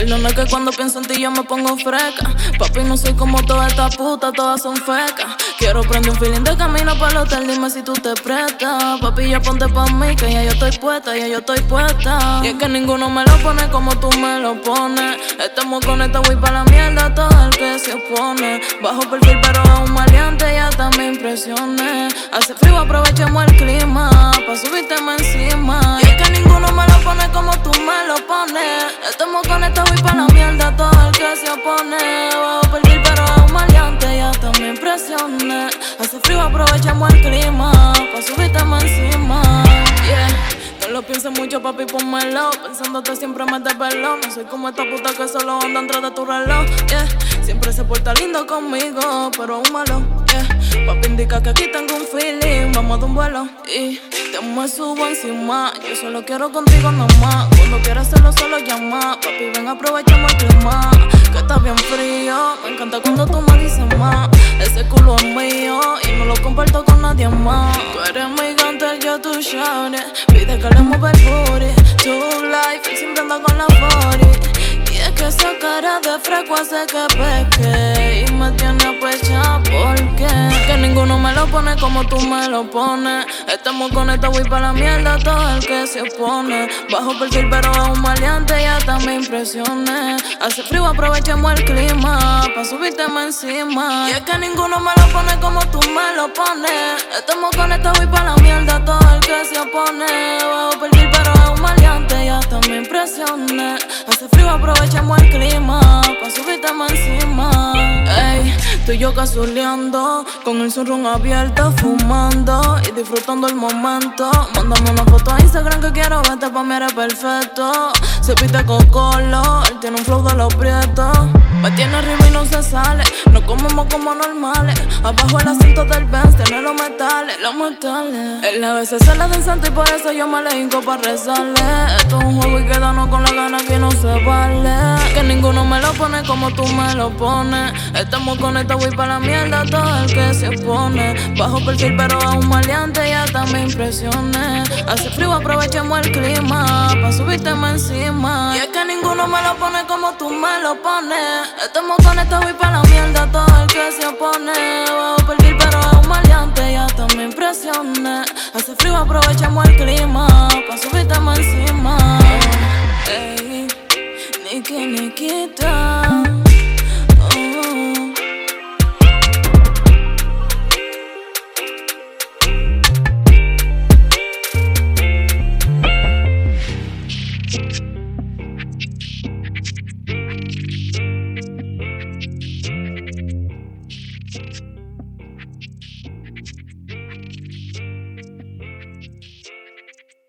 Perdona que cuando pienso en ti yo me pongo fresca. Papi, no soy como todas estas putas, todas son fecas. Quiero prender un feeling de camino para el hotel, dime si tú te prestas. Papi, ya ponte pa' mí, que ya yo estoy puesta, ya yo estoy puesta. Y es que ninguno me lo pone como tú me lo pones. Estamos con esta voy pa' la mierda, todo el que se opone. Bajo perfil pero es un maleante, ya hasta me impresioné. Hace frío, aprovechemos el clima pa' subirte encima. Y es que ninguno me lo pone como tú me lo pones. Estamos con esta voy pa' la mierda, todo el que se opone. Bajo perfil pero es un maleante, ya hasta me impresioné. Hace frío, aprovechemos el clima pa' subirte encima. Yeah. No lo pienses mucho, papi, pónmelo. Pensándote siempre me desvelo. No soy como esta puta que solo anda dentro de tu reloj. Yeah. Siempre se porta lindo conmigo, pero un malo. Yeah. Papi indica que aquí tengo un feeling. Vamos de un vuelo y te me subo encima. Yo solo quiero contigo nomás. Cuando quieras hacerlo solo llama. Papi, ven, aprovechemos el clima, que está bien frío. Me encanta cuando tú me dices más. Ese culo es mío y no lo comparto con nadie más. Tú eres mi gante, yo tu shawty. Pide que le mueva el booty. Tu life, él siempre anda con la 40. Y es que esa cara de fresco hace que peque y me tiene pecha porque que ninguno me lo pone como tú me lo pones. Estamos con esta voy pa' la mierda, todo el que se opone. Bajo perfil pero es un maleante, ya hasta me impresioné. Hace frío, aprovechemos el clima pa' subirte encima. Y es que ninguno me lo pone como tú me lo pones. Estamos con esta voy pa' la mierda, todo el que se opone. Bajo perfil pero es un maleante, ya hasta me impresioné. Hace frío, aprovechemos el clima pa' subirte encima. Ey, tú y yo cazuleando, con el sunroom abierto, fumando y disfrutando el momento. Mándame una foto a Instagram que quiero verte, pa' mí eres perfecto. Se pide con colo, él tiene un flow de los prietos. Me tiene arriba y no se sale, no comemos como normales. Abajo el asiento del Benz tiene los metales, los metales. Él a veces se la danzante y por eso yo me le hinco pa' rezarle. Esto es un juego y quedarnos con la gana que no se vale. Que ninguno me lo pone como tú me lo pones. Estamos con esta voy pa' la mierda, todo el que se opone. Bajo perfil pero es un maleante, ya hasta me impresioné. Hace frío, aprovechemos el clima pa' subirte encima. Y es que ninguno me lo pone como tú me lo pones. Estamos con esta voy pa' la mierda, todo el que se opone. Bajo perfil pero es un maleante, ya hasta me impresioné. Hace frío, aprovechemos el clima pa' subirte encima. Ey, Nicki, Nikita. Oh.